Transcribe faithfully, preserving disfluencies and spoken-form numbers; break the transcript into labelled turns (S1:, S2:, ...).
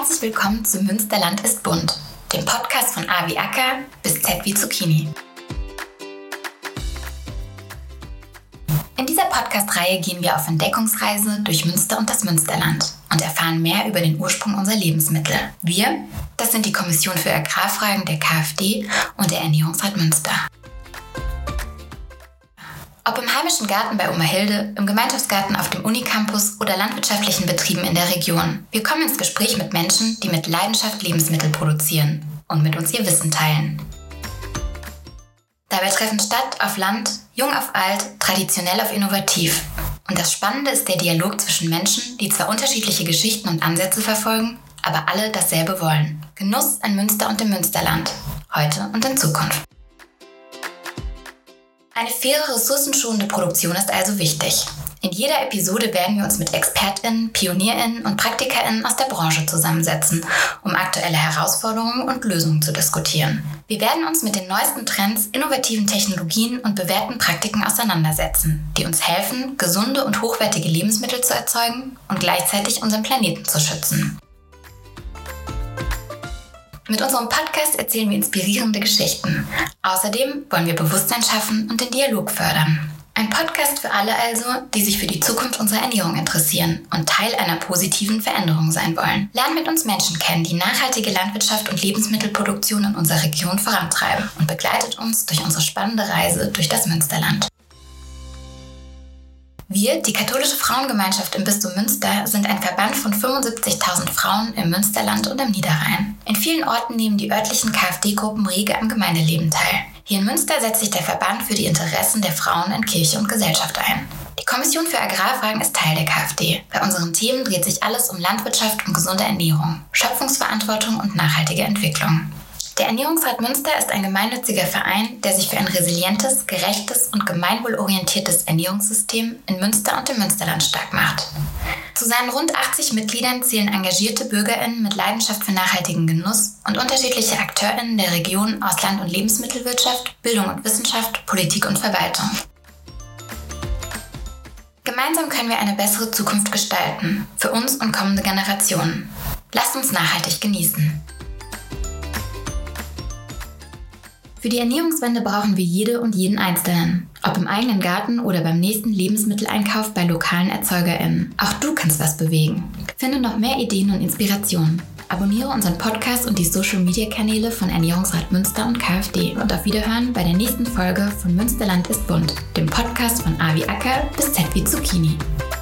S1: Herzlich willkommen zu Münsterland ist bunt, dem Podcast von A wie Acker bis Z wie Zucchini. In dieser Podcast-Reihe gehen wir auf Entdeckungsreise durch Münster und das Münsterland und erfahren mehr über den Ursprung unserer Lebensmittel. Wir, das sind die Kommission für Agrarfragen der KfD und der Ernährungsrat Münster. Ob im heimischen Garten bei Oma Hilde, im Gemeinschaftsgarten auf dem Unicampus oder landwirtschaftlichen Betrieben in der Region. Wir kommen ins Gespräch mit Menschen, die mit Leidenschaft Lebensmittel produzieren und mit uns ihr Wissen teilen. Dabei treffen Stadt auf Land, jung auf alt, traditionell auf innovativ. Und das Spannende ist der Dialog zwischen Menschen, die zwar unterschiedliche Geschichten und Ansätze verfolgen, aber alle dasselbe wollen. Genuss in Münster und im Münsterland. Heute und in Zukunft. Eine faire, ressourcenschonende Produktion ist also wichtig. In jeder Episode werden wir uns mit ExpertInnen, PionierInnen und PraktikerInnen aus der Branche zusammensetzen, um aktuelle Herausforderungen und Lösungen zu diskutieren. Wir werden uns mit den neuesten Trends, innovativen Technologien und bewährten Praktiken auseinandersetzen, die uns helfen, gesunde und hochwertige Lebensmittel zu erzeugen und gleichzeitig unseren Planeten zu schützen. Mit unserem Podcast erzählen wir inspirierende Geschichten. Außerdem wollen wir Bewusstsein schaffen und den Dialog fördern. Ein Podcast für alle also, die sich für die Zukunft unserer Ernährung interessieren und Teil einer positiven Veränderung sein wollen. Lernt mit uns Menschen kennen, die nachhaltige Landwirtschaft und Lebensmittelproduktion in unserer Region vorantreiben und begleitet uns durch unsere spannende Reise durch das Münsterland. Wir, die katholische Frauengemeinschaft im Bistum Münster, sind ein Verband von fünfundsiebzigtausend Frauen im Münsterland und im Niederrhein. In vielen Orten nehmen die örtlichen KfD-Gruppen rege am Gemeindeleben teil. Hier in Münster setzt sich der Verband für die Interessen der Frauen in Kirche und Gesellschaft ein. Die Kommission für Agrarfragen ist Teil der KfD. Bei unseren Themen dreht sich alles um Landwirtschaft und gesunde Ernährung, Schöpfungsverantwortung und nachhaltige Entwicklung. Der Ernährungsrat Münster ist ein gemeinnütziger Verein, der sich für ein resilientes, gerechtes und gemeinwohlorientiertes Ernährungssystem in Münster und im Münsterland stark macht. Zu seinen rund achtzig Mitgliedern zählen engagierte BürgerInnen mit Leidenschaft für nachhaltigen Genuss und unterschiedliche AkteurInnen der Region aus Land- und Lebensmittelwirtschaft, Bildung und Wissenschaft, Politik und Verwaltung. Gemeinsam können wir eine bessere Zukunft gestalten, für uns und kommende Generationen. Lasst uns nachhaltig genießen. Für die Ernährungswende brauchen wir jede und jeden Einzelnen, ob im eigenen Garten oder beim nächsten Lebensmitteleinkauf bei lokalen ErzeugerInnen. Auch du kannst was bewegen. Finde noch mehr Ideen und Inspirationen. Abonniere unseren Podcast und die Social-Media-Kanäle von Ernährungsrat Münster und KfD. Und auf Wiederhören bei der nächsten Folge von Münsterland ist bunt, dem Podcast von A wie Acker bis Z wie Zucchini.